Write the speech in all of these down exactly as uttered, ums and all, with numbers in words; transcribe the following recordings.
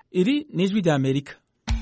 Iri ni ijwi rya Amerika.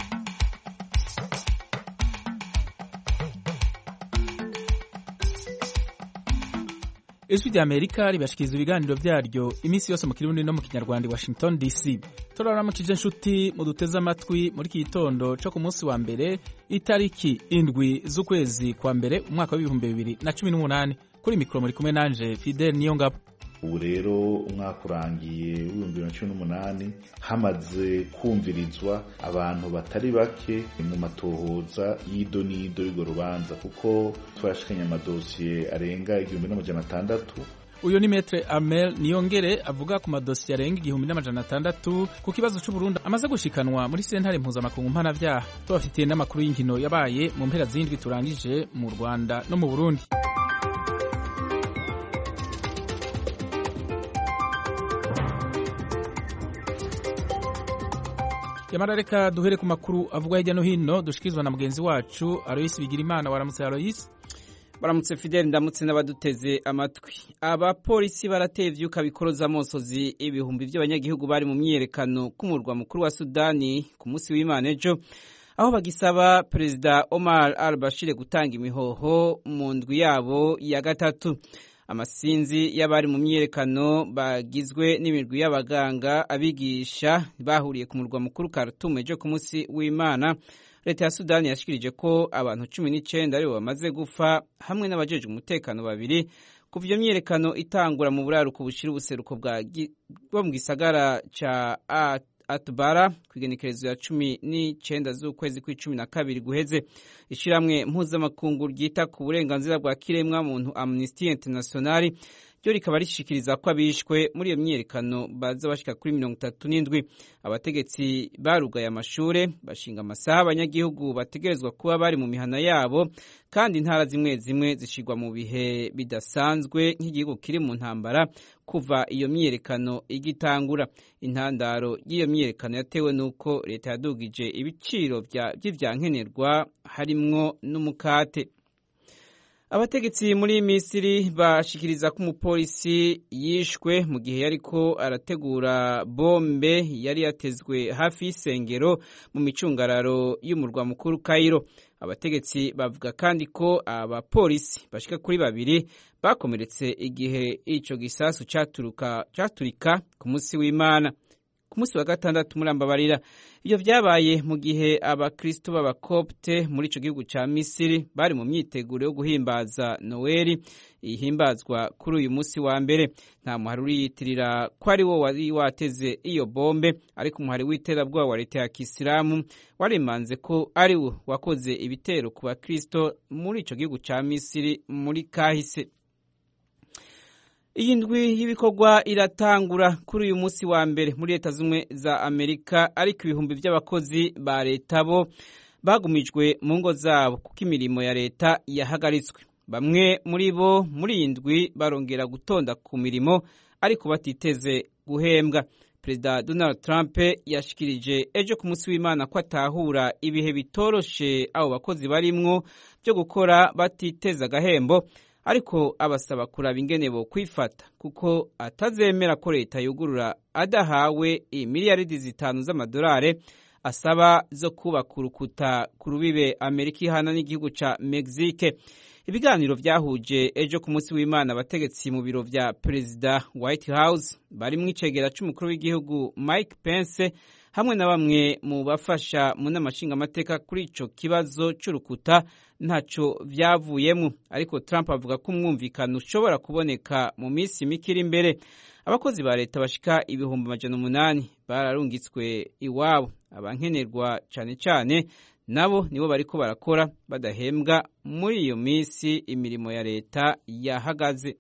Ijwi rya Amerika ribashikiriza ibiganiro vyaryo iminsi yose mu Kirundi no mu Kinyarwanda, Washington D C. Turaramukije inshuti mu duteze amatwi muri iki gitondo co ku munsi wa mbere itariki indwi z'ukwezi kwa mbere umwaka w'ibihumbi bibiri na cumi n'umunani. Kuri mikro muri kumwe nanje Fidel Niyongabo. Ubu rero umwaka urangiye w'ibihumbi bibiri na cumi n'umunani hamaze kumvirizwa abantu batari bake mu matohoza y'ido n'ido y'urwo rubanza, kuko twashikanye amadosiye arenga igihumbi n'amajana atandatu. Uyo ni Maître Amel Niyongere avuga ku madosiye arenga igihumbi n'amajana atandatu ku kibazo c'u Burundi amaze gushikanwa muri sentare mpuzamakungu mpanavyaha. Tubafitiye n'amakuru y'inkino yabaye mu mpera z'indwi turangije mu Rwanda no mu Burundi. Yamara reka duhere ku makuru avugwa hirya no hino dushikizwa na mugenzi wacu Aloysi Bigirimana. Waramutse Aloysi. Baramutse Fidel, ndamutse n'abaduteze amatwi. Abapolisi barateye ivyuka bikoroza amosozi ibihumbi by'abanyagihugu bari mu myiyerekano ku murwa mukuru wa Sudani ku munsi w'Imana ejo, aho bagisaba Perezida Omar al-Bashir gutanga imihoho mu ndwi yabo ya gatatu. Amasinzi y'abari mu myiyerekano bagizwe n'imirwi y'abaganga, abigisha bahuriye ku murwa mukuru Khartoum ejo ku munsi w'Imana. Leta ya Sudani yashikirije ko abantu cumi n'icenda aribo bamaze gupfa hamwe n'abajejwe umutekano babiri kuva iyo myiyerekano itangura mu buraruko bushira ubuseruko bwo mu gisagara ca Atbara kwigenekerezo ya cumi n'icenda z'ukwezi kw'icumi na kabiri guheze. Ishiramwe mpuzamakungu ryita ku burenganzira bwa kiremwa muntu Amnesty International ryo rikaba rishikiriza ko abishwe muri iyo myiyerekano baza bashika kuri mirongo itatu n'indwi. Abategetsi barugaye amashure, bashinga amasaha abanyagihugu bategerezwa kuba bari mu mihana yabo, kandi intara zimwe zimwe zishigwa mu bihe bidasanzwe nk'igihugu kiri mu ntambara kuva iyo myiyerekano igitangura. Intandaro y'iyo myiyerekano yatewe nuko leta yadugije ibiciro vy'ivyankenerwa harimwo n'umukate. Abategetsi muri Misiri bashikiriza ko umupolisi yishwe mu gihe yariko arategura bombe yari yatezwe hafi y'isengero mu micungararo y'umurwa mukuru Cairo. Abategetsi bavuga kandi ko abapolisi bashika kuri babiri bakomeretse igihe ico gisasu caturuka caturika ku munsi w'Imana. Ku munsi wa gatandatu murambabarira, iyo vyabaye mu gihe abakristo b'abakopte muri ico gihugu ca Misiri bari mu myiteguro yo guhimbaza Noeli ihimbazwa kuri uyu munsi wa mbere. Nta muhari uriyitirira ko ari wo wari wateze iyo bombe, ariko umuhari w'iterabwoba wa leta ya Kisilamu warimanze ko ari wo wakoze ibitero ku bakristo muri ico gihugu ca Misiri muri kahise. Iyi ndwi y'ibikorwa iratangura kuri uyu munsi wa mbere muri Leta Zumwe za Amerika, ariko ibihumbi by'abakozi ba leta bo bagumijwe mu ngo zabo kuko imirimo ya leta yahagaritswe. Bamwe muri bo muri iyi ndwi barongera gutonda ku mirimo ariko batiteze guhembwa. Perezida Donald Trump yashikirije ejo ku munsi w'Imana ko atahura ibihe bitoroshe abo bakozi barimwo byo gukora batiteza agahembo, ariko abasaba kuraba ingene bo kwifata kuko atazemera ko leta yugurura adahawe imiliyaridi zitanu z'amadolari asaba zo kubaka urukuta ku rubibe Amerika ihana n'igihugu ca Mexique. Ibiganiro vyahuje ejo ku munsi w'Imana abategetsi mu biro vya Perezida White House bari mw'icegera c'umukuru w'igihugu Mike Pence hamwe na bamwe mu bafasha mu n'amashinga amateka kuri ico kibazo c'urukuta ntaco vyavuyemo, ariko Trump avuga ko umwumvikano ushobora kuboneka mu minsi mikiri imbere. Abakozi ba leta bashika ibihumbi amajana umunani bararungitswe iwabo. Abankenerwa cane cane nabo nibo bariko barakora badahembwa muri iyo minsi imirimo ya leta yahagaze.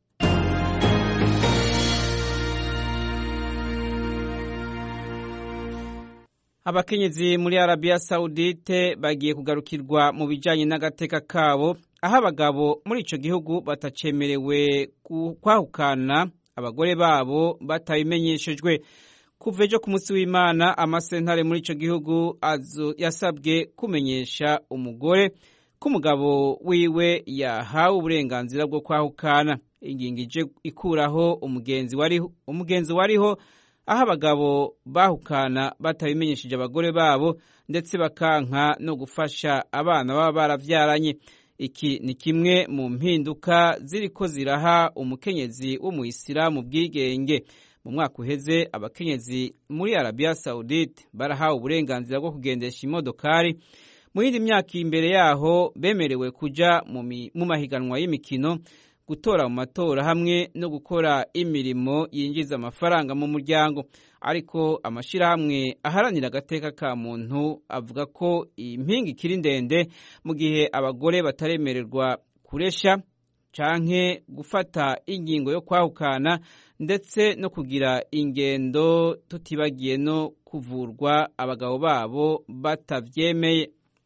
Abakenyezi muri Arabia Saudite bagiye kugarukirwa mu bijanye n'agateka kabo, aho abagabo muri ico gihugu batacemerewe kwahukana abagore babo batabimenyeshejwe. Kuva ejo ku munsi w'Imana amasentare muri ico gihugu yasabwe kumenyesha umugore ko umugabo wiwe yahawe uburenganzira bwo kwahukana. Ingingo ije ikuraho umugenzi wariho umugenzi wariho aho abagabo bahukana batabimenyesheje abagore babo ndetse bakanka no gufasha abana baba baravyaranye. Iki ni kimwe mu mpinduka ziriko ziraha umukenyezi w'umuyisilamu bwigenge. Mu mwaka uheze abakenyezi muri Arabia Saudite barahawe uburenganzira bwo kugendesha imodokari. Mu yindi myaka imbere yaho bemerewe kuja mu mahiganwa y'imikino, gutora mu matora hamwe no gukora imirimo yinjiza amafaranga mu muryango. Ariko amashirahamwe aharanira agateka ka muntu avuga ko impinga ikiri ndende mu gihe abagore bataremererwa kuresha canke gufata ingingo yo kwahukana ndetse no kugira ingendo, tutibagiye no kuvurwa abagabo babo batavyemeye.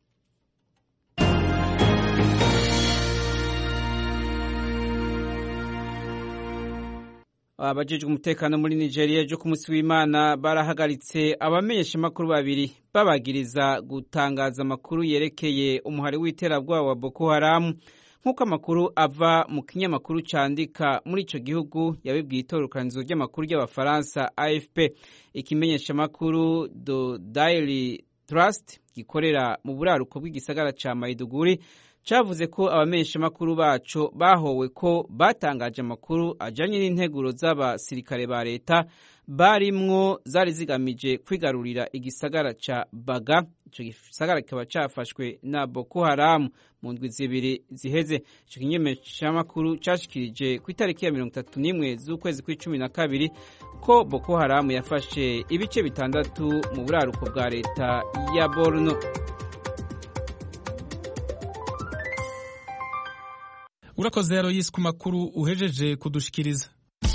Abajejwe umutekano muri Nigeria ejo ku munsi w'Imana barahagaritse abamenyesha makuru babiri babagiriza gutangaza amakuru yerekeye umuhari w'iterabwoba wa Boko Haram. Nk'uko amakuru ava mu kinyamakuru candika muri ico gihugu yabibwiye itororokanizo ry'amakuru ry'abafaransa A F P. Ikimenyesha makuru The Daily Trust gikorera mu buraruko bw'igisagara ca Maiduguri cavuze ko abamenyesha makuru baco bahowe ko batangaje amakuru ajanye n'integuro z'abasirikare ba leta barimwo zari zigamije kwigarurira igisagara ca Baga. Ico gisagara kikaba cafashwe na Boko Haram mu ndwi zibiri ziheze. Ico kimenyesha makuru cashikirije ku itariki ya mirongo itatu n'imwe z'ukwezi kw'icumi na kabiri ko Boko Haram yafashe ibice bitandatu mu buraruko bwa leta ya Borno. Urakoze Aloysi ku makuru uhejeje kudushikiriza.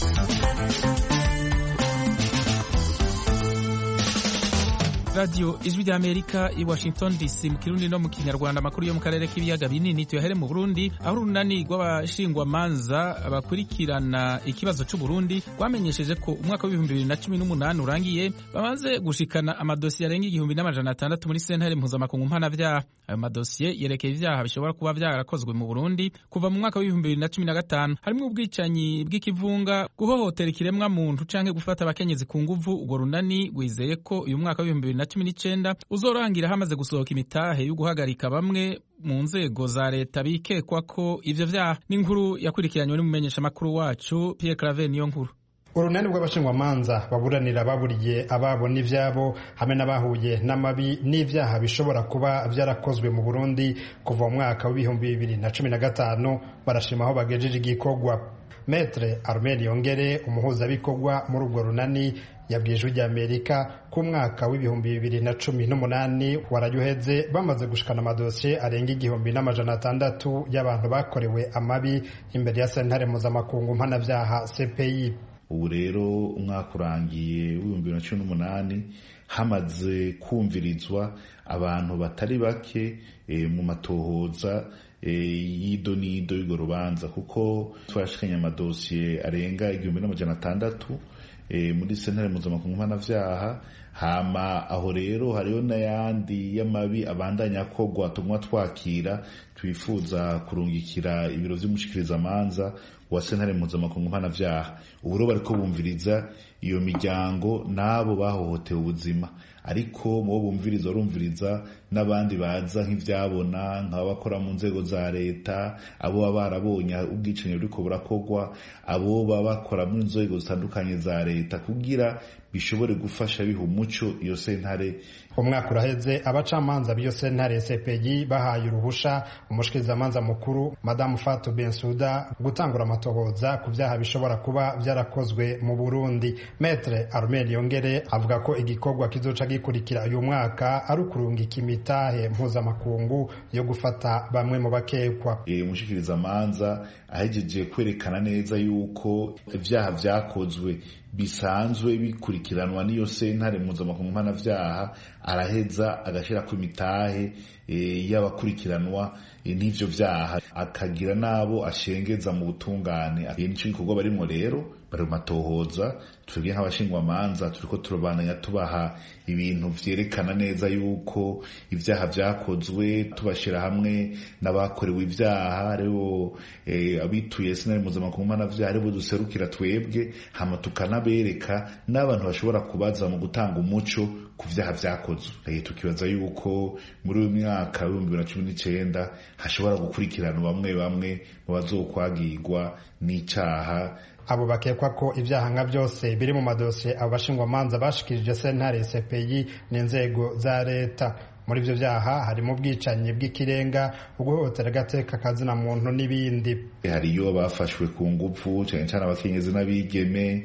Radio Ijwi rya Amerika i Washington D C mu Kirundi no mu Kinyarwanda. Amakuru yo mu karere k'ibiyaga binini tuyahere mu Burundi, aho urunani rw'abashingwa manza bakurikirana ikibazo c'u Burundi rwamenyesheje ko umwaka w'ibihumbi bibiri na cumi n'umunani urangiye bamaze gushikana amadosiye arenga igihumbi n'amajana atandatu muri sentare mpuzamakungu mpanavyaha. Ayo madosiye yerekeye ivyaha bishobora kuba vyarakozwe mu Burundi kuva mu mwaka w'ibihumbi bibiri na cumi na gatanu, harimwo ubwicanyi bw'ikivunga, guhohotera ikiremwa muntu canke gufata abakenyezi ku nguvu. Urwo runani rwizeye ko uyu mwaka w'ibihumbi bibiri na cumi n'icenda uzorangira hamaze gusohoka imitahe yo guhagarika bamwe mu nzego za leta bikekwa ko ivyo vyaha. N'inkuru yakurikiranywe n'umumenyesha makuru wacu Pierre Claver niyo nkuru. Urunani rw'abashingwamanza baburanira baburiye ababo n'ivyabo hamwe n'abahuye n'amabi n'ivyaha bishobora kuba vyarakozwe mu Burundi kuva mu mwaka w'ibihumbi bibiri na cumi na gatanu barashima aho bagejeje igikorwa. Maître Armel Yongere, umuhuzabikorwa muri urwo runani, yabwiye Ijwi rya Amerika ku mwaka w'ibihumbi bibiri na cumi n'umunani warayuheze bamaze gushikana amadosiye arenga igihumbi n'amajana atandatu y'abantu bakorewe amabi imbere ya sentare mpuzamakungu mpanavyaha C P I. Ubu rero umwaka urangiye w'ibihumbi bibiri na cumi n'umunani hamaze kumvirizwa abantu batari bake e, mu matohoza e, yido nido y'urwo rubanza, kuko twashikanye amadosiye arenga igihumbi n'amajana atandatu e, muri sentare mpuzamakungu mpanavyaha. Hama aho rero hariho n'ayandi y'amabi abandanya kogwa tumwa twakira twifuza kurungikira ibiro vy'umushikirizamanza wa sentare mpuzamakungu mpanavyaha. Ubu rero bariko bumviriza iyo miryango n'abo bahohotewe ubuzima, ariko mu bo bumviriza barumviriza n'abandi baza nk'ivyabona nk'abakora mu nzego za leta, abo baba barabonye ubwicanyi buriko burakogwa, abo baba bakora mu nzego zitandukanye za leta, kugira bishobore gufasha biha umuco iyo sentare. Umwaka uraheze abacamanza b'iyo sentare C P I bahaye uruhusha umushikirizamanza mukuru Madame Fatou Bensouda gutangura amatohoza ku vyaha bishobora kuba vyarakozwe mu Burundi. Maître Armel Yongere avuga ko igikorwa kizoca gikurikira uyu mwaka ari ukurungika imitahe mpuzamakungu yo gufata bamwe mu bakekwa. E, umushikirizamanza ahejeje kwerekana neza yuko ivyaha vyakozwe bisanzwe bikurikiranwa n'iyo sentare mpuzamakungu mpanavyaha, araheza agashira ku imitahe e, y'abakurikiranwa e, n'ivyo vyaha, akagira nabo ashengeza mu butungane. E, nico gikorwa barimwo rero bari mu matohoza. Twebwe nk'abashingwamanza turiko turabandanya tubaha ibintu vyerekana neza yuko ivyaha vyakozwe, tubashira hamwe n'abakorewe ivyaha, aribo eh, abituye sentare mpuzamakungu mpanavyaha, aribo duserukira twebwe, hama tukanabereka n'abantu bashobora kubaza mu gutanga umuco ku vyaha vyakozwe. Eh, tukibaza yuko muri uyu mwaka w'ibihumbi bibiri na cumi n'icenda hashobora gukurikirana bamwe bamwe mu bazokwagirwa n'icaha. Abo bakekwa ko ivyaha nka byose biri mu madosiye abo bashingwamanza bashikirije sentare C P I n'inzego za leta. Muri ivyo vyaha harimo ubwicanyi bw'ikirenga, uguhohotera agateka kazina muntu n'ibindi. Hariyo bafashwe ku ngufu cyane cyane abakenyezi n'abigeme,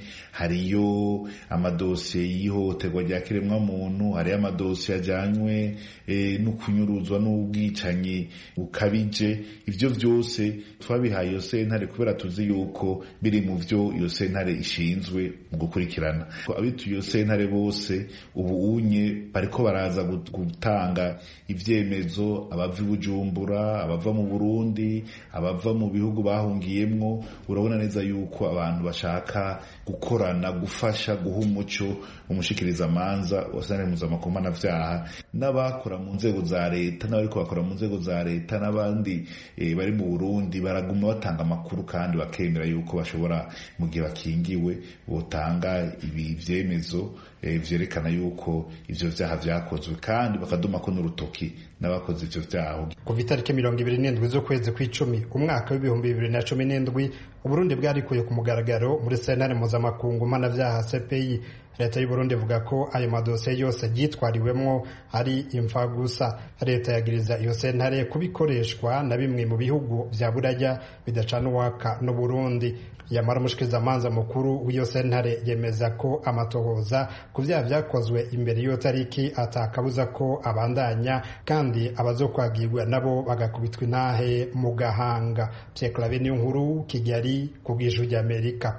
hariyo amadosiye y'ihohoterwa rya kiremwa muntu, hariyo amadosiye ajanywe e, no kunyuruzwa n'ubwicanyi bukabije. Ivyo vyose twabihaye iyo sentare kubera tuzi yuko biri mu vyo iyo sentare ishinzwe mu gukurikirana. Abituye iyo sentare bose ubu unye bariko baraza gutanga ivyemezo, abava i Bujumbura, abava mu Burundi, abava mu bihugu bahungiyemwo. Urabona neza yuko abantu bashaka gukorana, gufasha, guha umuco umushikiriza manza wa sentare mpuzamakungu mpanavyaha n'abakora mu nzego za leta n'abariko bakora mu nzego za leta n'abandi e, bari mu Burundi baraguma batanga amakuru kandi bakemera yuko bashobora mu gihe bakingiwe botanga ibi vyemezo e, vyerekana yuko ivyo vyaha vyakozwe kandi bakaduma ko n'urutoki n'abakoze ivyo vyaha. Kuva itariki mirongo ibiri n'indwi z'ukwezi kw'icumi umwaka w'ibihumbi bibiri na cumi n'indwi Uburundi bwarikuye ku mugaragaro muri sentare mpuzamakungu mpanavyaha C P I. Leta y'u Burundi ivuga ko ayo madosiye yose yitwariwemwo ari imfa gusa. Leta yagiriza iyo sentare kubikoreshwa na bimwe mu bihugu vya Buraya bidacana uwaka no Burundi. Yamara umushikirizamanza mukuru w'iyo sentare yemeza ko amatohoza ku vyaha vyakozwe imbere y'iyo tariki atakabuza ko abandanya kandi abazokwagirwa nabo bagakubitwa intahe mu gahanga. Pierre Claver Niyonkuru, Kigali, ku bw'Ijwi ry'Amerika.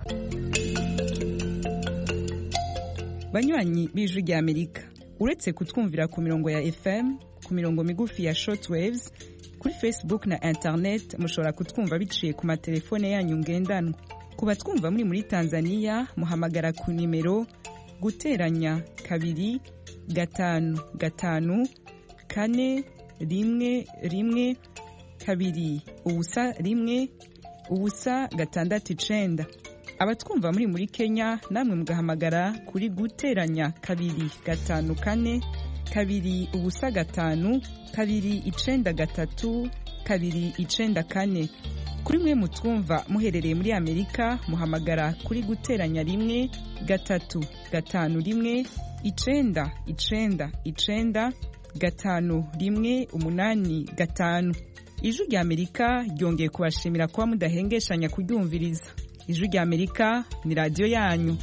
Banywanyi b'Ijwi ry'Amerika, uretse kutwumvira ku mirongo ya F M, ku mirongo migufi ya shortwaves, kuri Facebook na internet mushobora kutwumva biciye ku matelefone yanyu ngendanwa. Kuba twumva muri muri Tanzania muhamagara ku nimero guteranya kabiri gatanu gatanu kane rimwe rimwe kabiri ubusa rimwe ubusa gatandatu icenda. Abatwumva muri muri Kenya namwe mugahamagara kuri guteranya kabiri gatanu kane kabiri ubusa gatanu kabiri icenda gatatu kabiri icenda kane. Kuri mwe mutwumva muherereye muri Amerika muhamagara kuri guteranya rimwe gatatu gatanu rimwe icenda icenda icenda gatanu rimwe umunani gatanu. Ijwi ry'Amerika ryongeye kubashimira kuba mudahengeshanya kuryumviriza. Ijwi ry'Amerika ni radio yanyu.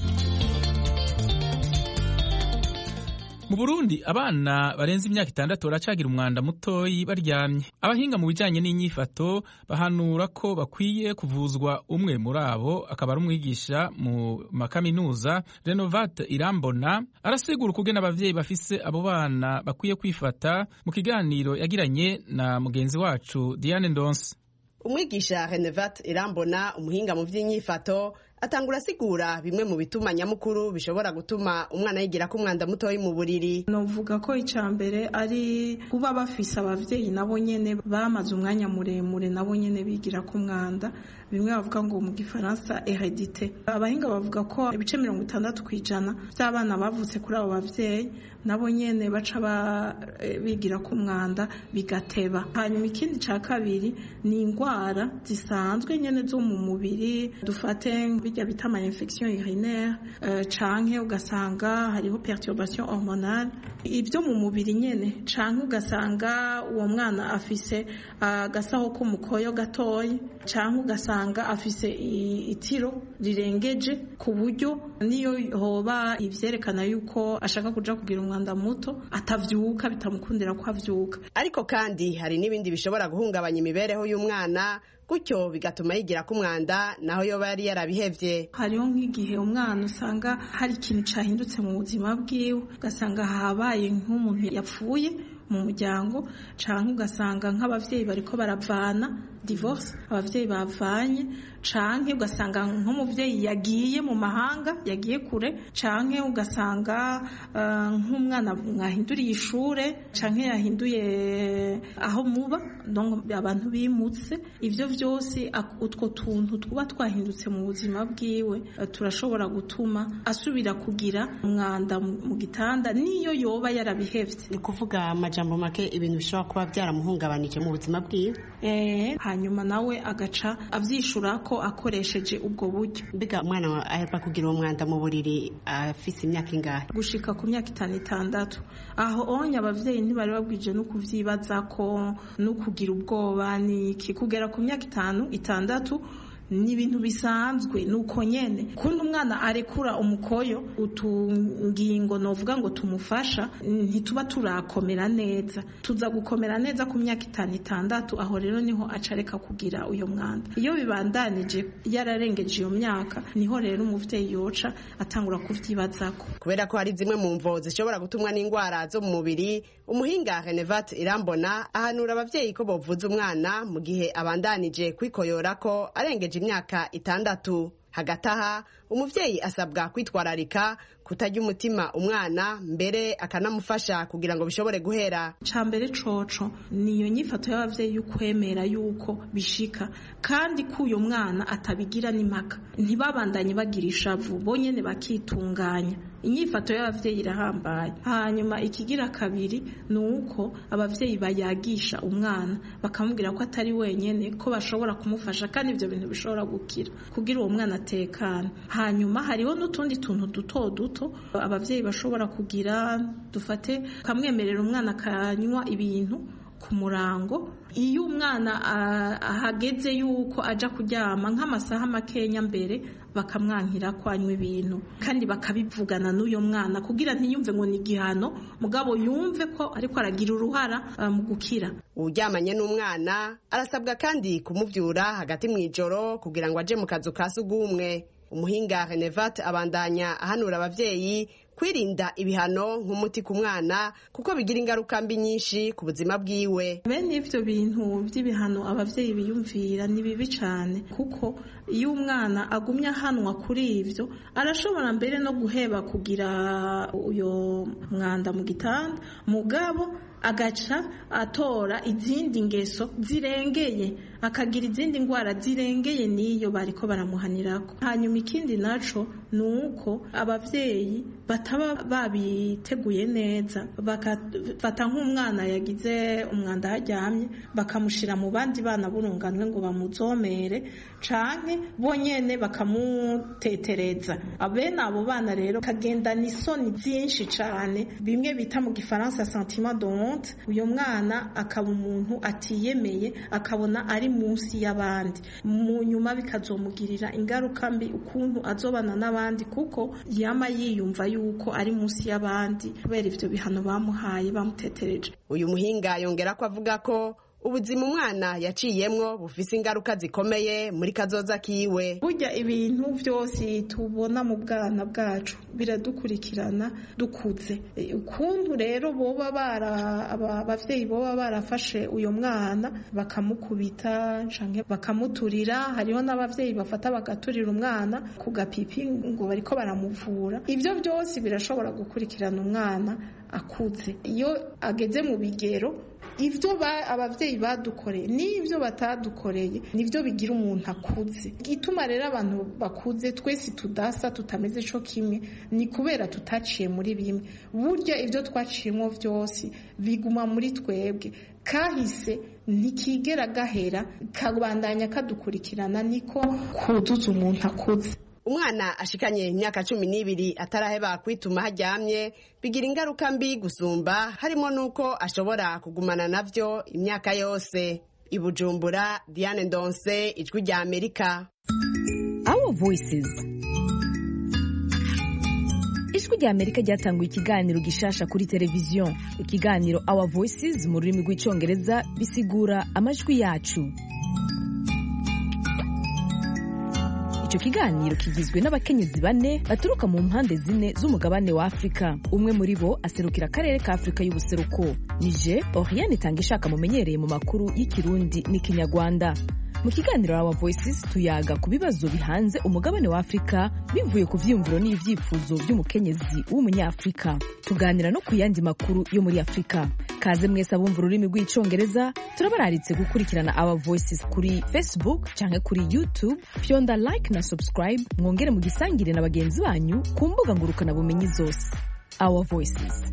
Mu Burundi abana barenze imyaka itandatu baracagira umwanda mutoyi baryamye. Abahinga mu bijanye n'inyifato bahanura ko bakwiye kuvuzwa. Umwe muri abo akaba ari umwigisha mu makaminuza, Renovat Irambona, arasigura ukugena abavyeyi bafise abo bana bakwiye kwifata mu kiganiro yagiranye na mugenzi wacu Diane Ndonse. Umwigisha Renovat Irambona, umuhinga mu vy'inyifato, atangura asigura bimwe mu bituma nyamukuru bishobora gutuma umwana yigira ko umwanda mutoyi mu buriri. Novuga ko icambere ari kuba bafise abavyeyi nabo nyene bamaze umwanya muremure nabo nyene bigira ko umwanda, bimwe bavuga ngo mu gifaransa heredité. Abahinga bavuga ko ibice mirongo itandatu kwijana by'abana bavutse kuri abo bavyeyi nabo nyene baca bigira ko umwanda bigateba. Hanyuma ikindi ca kabiri ni ingwara zisanzwe nyene zo mu mubiri, dufate bijya bita ama infection urinaire uh, canke ugasanga hariho perturbation hormonale, ibyo mu mubiri nyene, canke ugasanga uwo mwana afise agasaho uh, ko mukoyo gatoyi, canke ugasanga afise itiro rirengeje ku buryo niyo hoba ivyerekana yuko ashaka kuja kugira umwanda muto atavyuka, bitamukundira ko avyuka. Ariko kandi hari n'ibindi bishobora guhungabanya imibereho y'umwana, gutyo bigatuma yigira ku mwanda naho yoba yari yarabihevye. Hariho nk'igihe umwana usanga hari ikintu cahindutse mu buzima bwiwe, ugasanga habaye nk'umuntu yapfuye, mu muryango canke ugasanga nk'abavyeyi bariko baravana divorce, abavyeyi bavanye, canke ugasanga nk'umuvyeyi yagiye mu mahanga, yagiye kure, canke ugasanga uh, nk'umwana mwahinduriye ishure canke yahinduye aho muba, donc abantu bimutse. Ivyo vyose utwo tuntu tuba twahindutse mu buzima bwiwe uh, turashobora gutuma asubira kugira umwanda mu gitanda niyo yoba yarabihevye. Ni kuvuga amajambo make ibintu bishobora kuba byaramuhungabanije mu buzima bwiwe, eh hanyuma nawe agaca avyishura ko akoresheje ubwo buryo. Mbega umwana aheruka kugira uwo mwanda mu buriri afise imyaka ingahe? Gushika ku myaka itanu itandatu. Aho onye abavyeyi ntibari babwije no kuvyibaza ko no kugira ubwoba ni kugera ku myaka itanu itandatu ni ibintu bisanzwe nuko nyene. Kundi umwana arekura umukoyo utungingo novuga ngo tumufasha ntituba turakomera neza, tuza gukomera neza ku myaka itanu itandatu. Aho rero niho acareka kugira uyo mwanda. Iyo bibandanije yararengeje iyo myaka niho rero umuvyeyi yoca atangura kuvyibazako. Kubera ko hari zimwe mu mvo zishobora gutumwa n'ingwara zo mu mubiri, umuhinga Renevat Irambona ahanura abavyeyi ko bovuza umwana mu gihe abandanije kwikoyora ko arengeje imyaka itandatu. Hagati aha umuvyeyi asabwa kwitwararika kutarya umutima umwana, mbere akanamufasha kugira ngo bishobore guhera. Cambere coco niyo nyifato y'abavyeyi y'ukwemera yuko bishika kandi kuyo mwana atabigira n'impaka, ntibabandanye bagira ishavu bonyene bakitunganya. Inyifato y'abavyeyi irahambaye. Hanyuma ikigira kabiri nuko abavyeyi bayagisha umwana bakamubwira ko atari wenyene, ko bashobora kumufasha kandi ivyo bintu bishobora gukira kugira uwo mwana atekana. Hanyuma hariho n'utundi tuntu duto duto abavyeyi bashobora kugira, dufate kamwemerera umwana akanywa ibintu ku murango. Iyo umwana ahageze yuko aja kuryama nk'amasaha makenya mbere bakamwankira kwanywa ibintu kandi bakabivugana n'uyo mwana kugira ntiyumve ngo ni igihano, mugabo yumve ko ariko aragira uruhara uh, mu gukira. Uryamanye n'umwana arasabwa kandi kumuvyura hagati mw'ijoro kugira ngo aje mu kazu ka sugumwe. Umuhinga Renevat abandanya ahanura abavyeyi kwirinda ibihano nk'umuti ku mwana kuko bigira ingaruka mbi nyinshi ku buzima bwiwe. Bene ivyo bintu by'ibihano abavyeyi biyumvira ni bibi cane, kuko iyo umwana agumya ahanwa kuri ivyo arashobora mbere no guheba kugira uyo mwanda mu gitanda, mugabo agaca atora izindi ngeso zirengeye, akagira izindi ngwara zirengeye niyo bariko baramuhanirako. Hanyuma ikindi naco nuko abavyeyi bataba babiteguye neza, bakafata nk'umwana yagize umwanda haryamye bakamushira mu bandi bana burunganwe ngo bamuzomere canke bonyene bakamutetereza. Abene abo bana rero kagendana isoni zinshi cane, bimwe bita mu gifaransa sentiment de honte. Uyo mwana akaba umuntu atiyemeye, akabona ari munsi y'abandi, mu nyuma bikazomugirira ingaruka mbi ukuntu azobana n'abandi kuko yama yiyumva yuko ari munsi y'abandi kubera ivyo bihano bamuhaye bamutetereje. Uyu muhinga yongera ko avuga ko ubuzima umwana yaciyemwo bufise ingaruka zikomeye muri kazoza kiwe. Burya ibintu vyose tubona mu bwana bwacu biradukurikirana dukuze. Ukuntu rero boba bara abavyeyi boba barafashe uyo mwana bakamukubita canke bakamuturira, hariho n'abavyeyi bafata bagaturira umwana ku gapipi ngo bariko baramuvura. Ivyo vyose birashobora gukurikirana umwana akuze. Iyo ageze mu bigero ivyo abavyeyi badukoreye n'ivyo batadukoreye nivyo bigira umuntu akuze. Gituma rero abantu bakuze twese tudasa tutameze co kimwe ni kubera tutaciye muri bimwe. Burya ivyo twaciyemo vyose biguma muri twebwe, kahise ntikigera gahera, kabandanya kadukurikirana, niko kuzuza umuntu akuze. Umwana ashikanye imyaka cumi n'ibiri ataraheba kwituma haryamye bigira ingaruka mbi gusumba, harimo nuko ashobora kugumana navyo imyaka yose. I Bujumbura, Diane Ndonse, Ijwi rya Amerika. Our Voices. Ijwi rya Amerika ryatanguye ikiganiro gishasha kuri televiziyo. Ikiganiro Our Voices mu rurimi rw'icongereza bisigura amajwi yacu. icyo kiganiro kigizwe n'abakenyezi bane baturuka mu mpande zine z'umugabane wa Afurika. Umwe muri bo aserukira akarere ka Afurika y'ubuseruko. Nije Oriane Tangishaka mumenyereye mu makuru y'ikirundi n'ikinyarwanda. Mu kiganiro Our Voices tuyaga ku bibazo bihanze umugabane wa Afurika bivuye ku vyiyumviro n'ivyifuzo by'umukenyezi w'umunyafrika. Tuganira no ku yandi makuru yo muri Afurika. Kaze mwese abumva ururimi rw'icongereza, turabararitse gukurikirana Our Voices kuri Facebook canke kuri YouTube. Fyonda like na subscribe, mwongere mu gisangire na bagenzi banyu ku mbuga ngurukana bumenyi zose. Our Voices.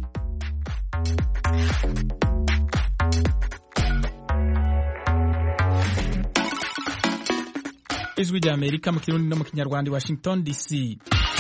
Ijwi rya Amerika mu Kirundi no mu Kinyarwanda, Washington D C.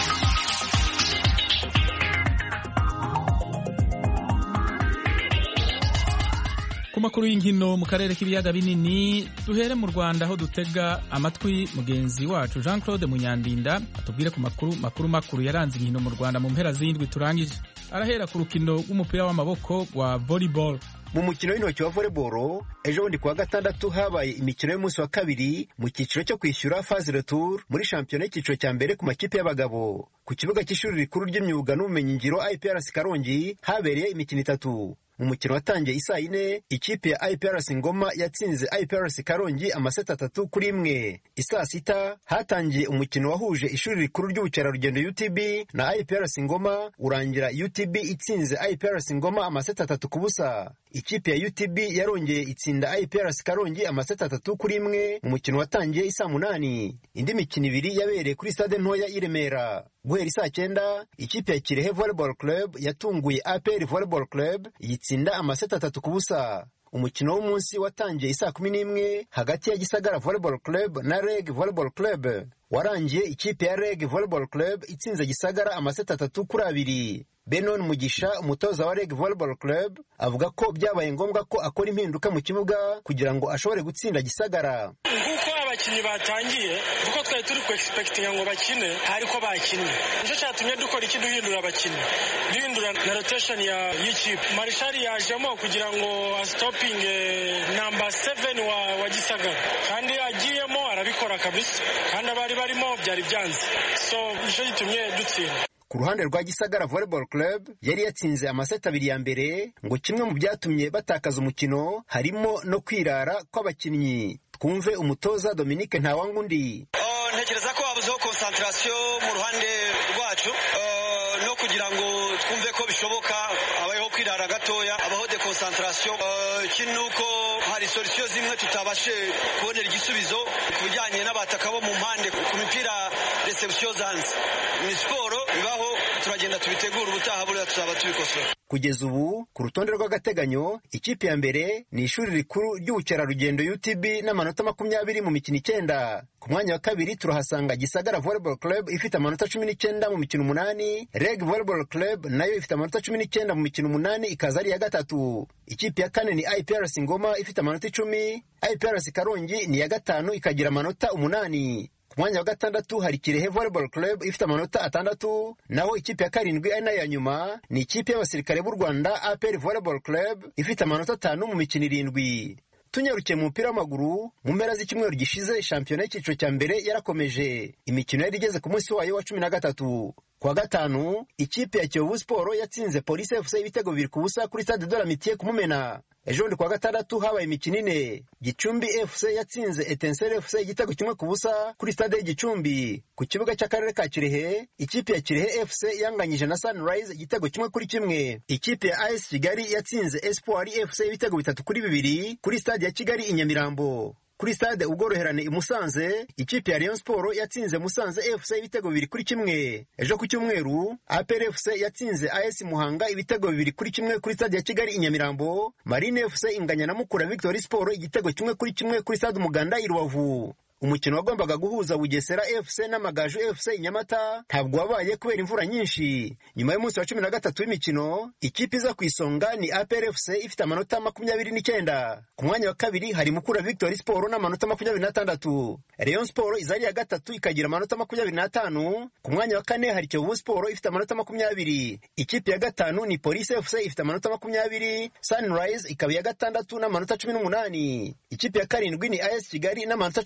Ku makuru y'inkino mu karere k'ibiyaga binini, duhere mu Rwanda aho dutega amatwi mugenzi wacu Jean Claude Munyandinda atubwire ku makuru makuru makuru yaranze inkino mu Rwanda mu mpera z'indwi turangije. Arahera ku rukino rw'umupira w'amaboko wa volleyball. Mu mukino w'intoki wa volleyball ejo bundi kuwa gatandatu habaye imikino y'umunsi wa kabiri mu cyiciro cyo kwishyura phase retour muri shampiyona y'icyiciro cya mbere ku makipe y'abagabo. Ku kibuga cy'ishuri rikuru ry'imyuga n'ubumenyingiro I P R C Karongi habereye imikino itatu. Mu mukino watangiye isaa yine ikipe ya I P R C Ngoma yatsinze I P R C Karongi amaseti atatu kuri imwe. Isaa sita hatangiye umukino wahuje ishuri rikuru ry'ubukerarugendo U T B na I P R C Ngoma urangira U T B itsinze I P R C Ngoma amaseti atatu ku busa. Ikipe ya U T B yarongeye itsinda I P R C Karongi amaseti atatu kuri imwe mu mukino watangiye isaa munani. Indi mikino ibiri yabereye kuri stade ntoya i Remera. Guhera isaa cyenda ikipe ya Kirehe Volleyball Club yatunguye A P R Volleyball Club yitsinda amaseti atatu ku busa. Umukino w'umunsi watangiye isaa kumi n'imwe hagati ya Gisagara Volleyball Club na R E G Volleyball Club. Warangiye ikipe ya R E G Volleyball Club itsinze Gisagara amaseti atatu kuri abiri. Benon Mugisha umutoza wa R E G Volleyball Club avuga ko byabaye ngombwa ko akora impinduka mu kibuga kugira ngo ashobore gutsinda Gisagara. Nguko abakinnyi batangiye kuko twari turi ku expecting ngo bakine ariko bakinnye. Nicyo cyatumye dukora iki duhindura abakinnyi. Duhindura na rotation ya y'ikipe. Marshal yajemo kugira ngo stopping number seven wa wa Gisagara. Kandi agiyemo arabikora kabisa. Kandi abari barimo byari byanze. So nicyo gitumye dutsinda. Ku ruhande rwa Gisagara Volleyball Club yari yatsinze amaseti abiri ya mbere ngo kimwe mu byatumye batakaza umukino harimo no kwirara kw'abakinnyi. Twumve umutoza Dominique Ntawangundi. Oh, ntekereza ko habuzeho concentration mu ruhande rwacu uh, no kugira ngo twumve ko bishoboka abayeho kwirara gatoya abaho de concentration uh, kinuko hari solution zimwe tutabashe kubonera igisubizo ku bijyanye n'abataka bo mu mpande ku mipira reception zanze. Ni sport bibaho, turagenda tubitegura ubutaha buriya tuzaba tubikosora. Kugeza ubu ku rutonde rw'agateganyo ikipe ya mbere ni ishuri rikuru ry'ubukerarugendo U T B n'amanota makumyabiri mu mikino icyenda. Ku mwanya wa kabiri turahasanga Gisagara Volleyball Club ifite amanota cumi n'icyenda mu mikino umunani. R E G Volleyball Club nayo ifite amanota cumi n'icyenda mu mikino umunani ikaza ari iya gatatu. Ikipe ya kane ni I P R C Ngoma ifite amanota icumi. I P R C Karongi ni iya gatanu ikagira amanota umunani. Ku mwanya wa gatandatu hari Kirehe Volleyball Club ifite amanota atandatu, naho ikipe ya karindwi ari nayo ya nyuma ni ikipe y'abasirikare b'u Rwanda A P R Volleyball Club ifite amanota atanu mu mikino irindwi. Tunyarukiye mu mupira w'amaguru mu mpera z'icyumweru gishize shampiyona y'icyiciro cya mbere yarakomeje. Imikino yari igeze ku munsi wayo wa cumi na gatatu. Kwa gatanu ikipe ya Kiyovu Sport yatsinze Police F C ibitego bibiri ku busa kuri Stade de l'Amitié ku Mumena. Ejo ndi kwa gatandatu habaye imikino ine. Gicumbi F C yatsinze Etincelle F C igitego kimwe ku busa kuri Stade y'Igicumbi. Ku kibuga cy'akarere ka Kirehe ikipe ya Kirehe F C yanganyije na Sunrise igitego kimwe kuri kimwe. Ikipe ya A S Kigali yatsinze Espoir F C ibitego bitatu kuri bibiri kuri Stade ya Kigali i Nyamirambo. Kuri Stade Ubworoherane i Musanze ikipe ya Rayon Sport yatsinze Musanze F C ibitego bibiri kuri kimwe. Ejo ku cyumweru A P R F C yatsinze A S Muhanga ibitego bibiri kuri kimwe kuri Stade ya Kigali i Nyamirambo. Marine F C inganya na Mukura Victory Sport igitego kimwe kuri kimwe kuri Stade Umuganda i Rubavu. Umukino wagombaga guhuza Bugesera F C n'Amagaju F C Nyamata ntabwo wabaye kubera imvura nyinshi. Nyuma y'umunsi wa cumi na gatatu w'imikino ikipe iza ku isonga ni A P R F C ifite amanota makumyabiri n'icyenda. Ku mwanya wa kabiri hari Mukura Victory Sport n'amanota makumyabiri n'atandatu. Rayon Sport izari ya gatatu ikagira amanota makumyabiri n'atanu. Ku mwanya wa kane hari Kiyovu Sport ifite amanota makumyabiri. Ikipe ya gatanu ni Police F C ifite amanota makumyabiri. Sunrise ikaba ya gatandatu n'amanota cumi n'umunani. Ikipe ya karindwi ni A S Kigali n'amanota cumi n'arindwi.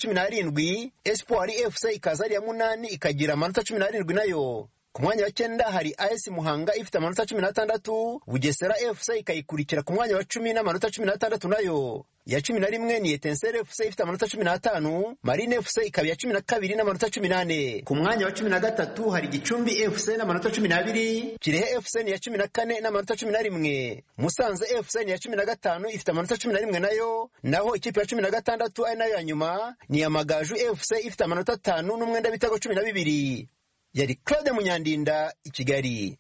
n'arindwi, Espoir F C ikaza ari ya munani ikagira amanota cumi n'arindwi nayo. Ku mwanya wa cyenda hari A S Muhanga ifite amanota cumi n'atandatu, Bugesera F C ikayikurikira ku mwanya wa cumi n'amanota cumi n'atandatu nayo. Ya cumi na rimwe ni Etincelle F C ifite amanota cumi n'atanu, Marine F C ikaba ya cumi na kabiri n'amanota cumi n'ane. Ku mwanya wa cumi na gatatu hari Gicumbi F C n'amanota cumi n'abiri, Kirehe F C ni ya cumi na kane n'amanota cumi na rimwe, Musanze F C ni ya cumi na gatanu ifite amanota cumi na rimwe nayo, naho ikipe ya cumi na gatandatu ari nayo ya nyuma ni ya Magaju F C ifite amanota atanu n'umwenda w'ibitego cumi na bibiri. Yari Claude Munyandinda i Kigali.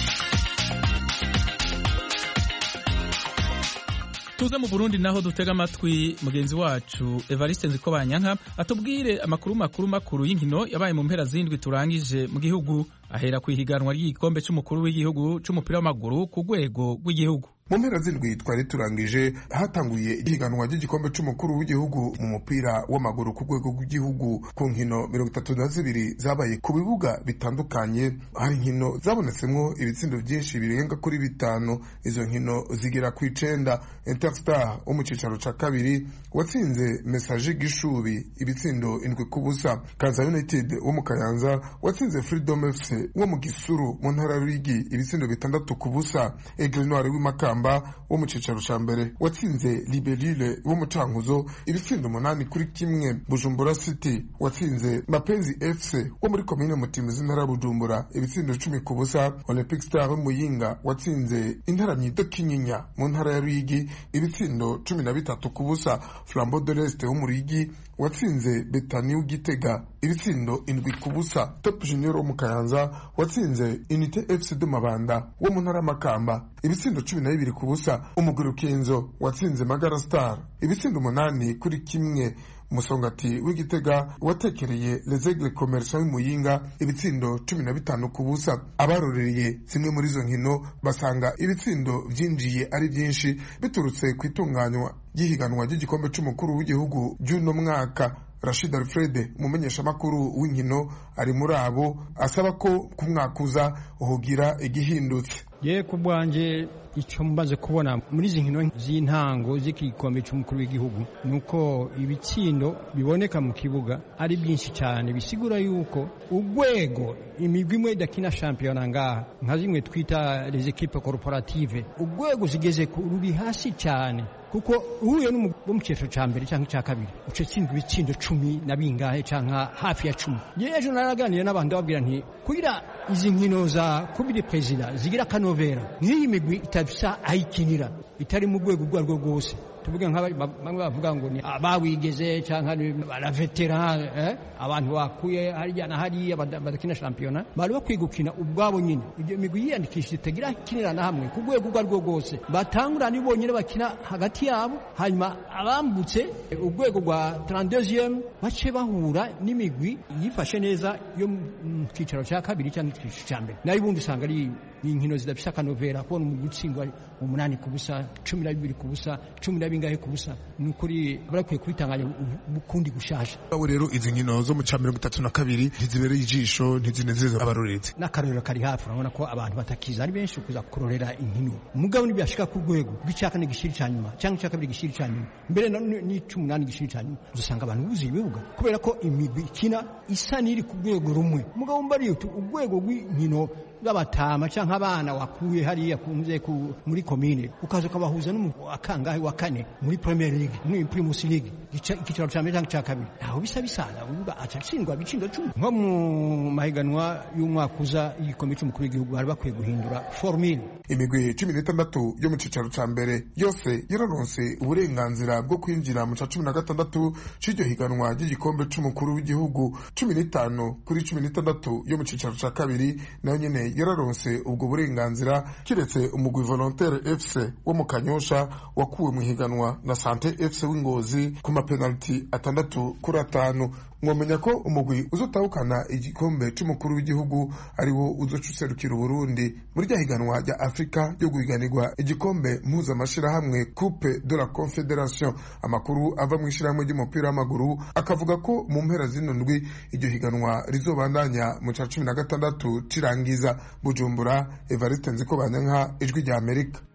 Tuze mu Burundi naho dutega amatwi mugenzi wacu Evariste Nzikobanyanka atubwire amakuru makuru makuru y'inkino yabaye mu mpera zindwi turangije mu gihugu, ahera ku ihiganwa ry'igikombe c'umukuru w'igihugu c'umupira w'amaguru ku rwego rw'igihugu. Mu mpera zindwi twari turangije hatanguye ihiganwa ry'igikombe c'umukuru w'igihugu mu mupira w'amaguru ku rwego rw'igihugu ku nkino mirongo itatu na zibiri zabaye ku bibuga bitandukanye. Hari inkino zabonetsemwo ibitsindo byinshi birenga kuri bitanu, izo nkino zigera ku icenda. Interstar wo mu cicaro ca kabiri watsinze Message Gishubi ibitsindo indwi ku busa. Kaza United wo mu Kayanza watsinze Freedom F C wo mu Gisuru mu ntara y'Uruyigi ibitsindo bitandatu ku busa. Aigle Noir w'Imakamba wo mu cicaro ca mbere watsinze Libellule wo mu Cankuzo ibitsindo umunani kuri kimwe. Bujumbura City watsinze Mapenzi F C wo muri komine Mutimizi ntara Bujumbura ibitsindo cumi ku busa. Olympic Star wo Muyinga watsinze Intaramyi de Kinyinya mu ntara ya Ruyigi ibitsindo cumi na bitatu ku busa. Flambeau de l'Est wo mu Ruyigi watsinze Betani w'Igitega ibitsindo indwi ku busa. Top Junior wo mu Kayanza watsinze Unité F C de Mabanda wo mu ntara Makamba ibitsindo cumi na bibiri ku busa. Umuguru Kenzo watsinze Magara Star ibitsindo umunani kuri kimwe. Musongati w'Igitega watekereye Les Aigles Commerçants w'Imuyinga ibitsindo cumi na bitanu ku busa. Abarorereye zimwe muri zo nkino basanga ibitsindo vyinjiye ari byinshi biturutse ku itunganywa ry'ihiganwa ry'igikombe c'umukuru w'igihugu by'uno mwaka. Rashid Alfred umumenyesha makuru w'inkino ari muri abo asaba ko ku mwaka uza uhugira igihindutse. Ye kubwanje icyo mbaze kubona muri izi nkino z'intango z'igikombe cy'umukuru w'igihugu nuko ibitsindo biboneka mu kibuga ari byinshi cyane, bisigura yuko urwego imigwi imwe idakina shampiyona ngaha nka zimwe twita les équipes corporatives urwego zigeze ruri hasi cyane, kuko uhuye n'umugabo mu cyiciro cya mbere cyangwa icya kabiri uce tsindwa ibitsindo cumi na bingahe cyangwa hafi ya cumi. Yewe ejo naraganiriye n'abantu babwira nti kugira izi nkino za kubiri president zigira kanovera nk'iyi migwi itabisa ayikinira itari mu rwego rwa rwo rwose, tuvuge nka bamwe bavuga ngo ni abawigeze cyangwa bara veteran eh abantu bakuye harya na hari badakina shampiyona bari bakwiye gukina ubwabo nyine. Ibyo migwi yiyandikishije itagira kinira na hamwe ku rwego rwa rwo rwose, batangura ni bonyine bakina hagati yabo, hanyuma abambutse urwego rwa trente-deuxième bace bahura n'imigwi yifashe neza yo mu kicaro cya kabiri cyangwa ikiciro cya mbere. Nayo ubundi usanga ari inkino zidafisa kanovera, kubona mu gutsindwa umunani ku busa, cumi na bibiri ku busa, cumi na bingahe ku busa, nukuri barakwiye kubitanganya bukundi gushasha. Abo rero izi nkino zo mu cya mirongo itatu na kabiri ntizibereye ijisho, ntizinezeza abarorerezi. N'akarorero kari hafi, urabona ko abantu batakiza ari benshi kuza kurorera inkino. Mugabo nibashika ku rwego rw'icyaka n'igishiri cya nyuma cyangwa icyaka kabiri gishiri cya nyuma mbere ni cumi n'umunani gishiri cya nyuma, usanga abantu buzuye ibibuga kubera ko imigwi ikina isa n'iri ku rwego rumwe. Mugabo mbari urwego rw'inkino z'abatama cyangwa abana wakuye hariya kunze ku muri komine ukaza ukabahuza n'umukangahe wa kane muri Premier League muri Primus League ikicaro cya mbere cyangwa cya kabiri, aho bisa bisana uvuga acatsindwa bitsindo cumi. Nko mu mahiganwa y'umwaka uza igikombe cy'umukuru w'igihugu bari bakwiye guhindura formule. Imigwi cumi n'itandatu yo mu cicaro cya mbere yose yararonse uburenganzira bwo kwinjira mu cya cumi na gatandatu c'iryo higanwa ry'igikombe c'umukuru w'igihugu. Cumi n'itanu kuri cumi n'itandatu yo mu cicaro cya kabiri nayo nyene yararonse ubwo burenganzira, kiretse umugwi Volontaire F C wo mu Kanyosha wakuwe mu higanwa na Sante F C w'Ingozi ku mapenaliti atandatu kuri atanu. Mwomenya ko umugwi uzotahukana igikombe c'umukuru w'igihugu ari wo uzocuserukira Burundi muri rya higanwa rya Afrika ryo guhiganirwa igikombe mpuzamashirahamwe Coupe de la Confédération. Amakuru ava mu ishirahamwe ry'umupira w'amaguru akavuga ko mu mpera zino ndwi iryo higanwa rizobandanya mu ca cumi na gatandatu cirangiza. Bujumbura, Evariste Nzikobanyanka, Ijwi rya Amerika.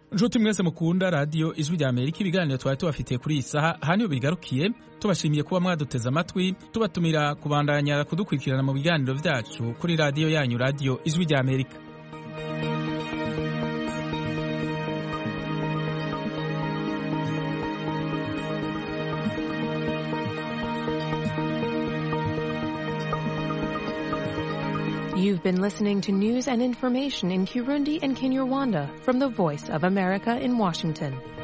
nshuti mwese mukunda radiyo ijwi rya amerika ibiganiro twari tubafitiye kuri iyi saha aha niho bigarukiye tubashimiye kuba mwaduteze amatwi tubatumira kubandanya kudukurikirana mu biganiro byacu kuri radiyo yanyu radiyo ijwi rya amerika. You've been listening to news and information in Kirundi and Kinyarwanda from the Voice of America in Washington.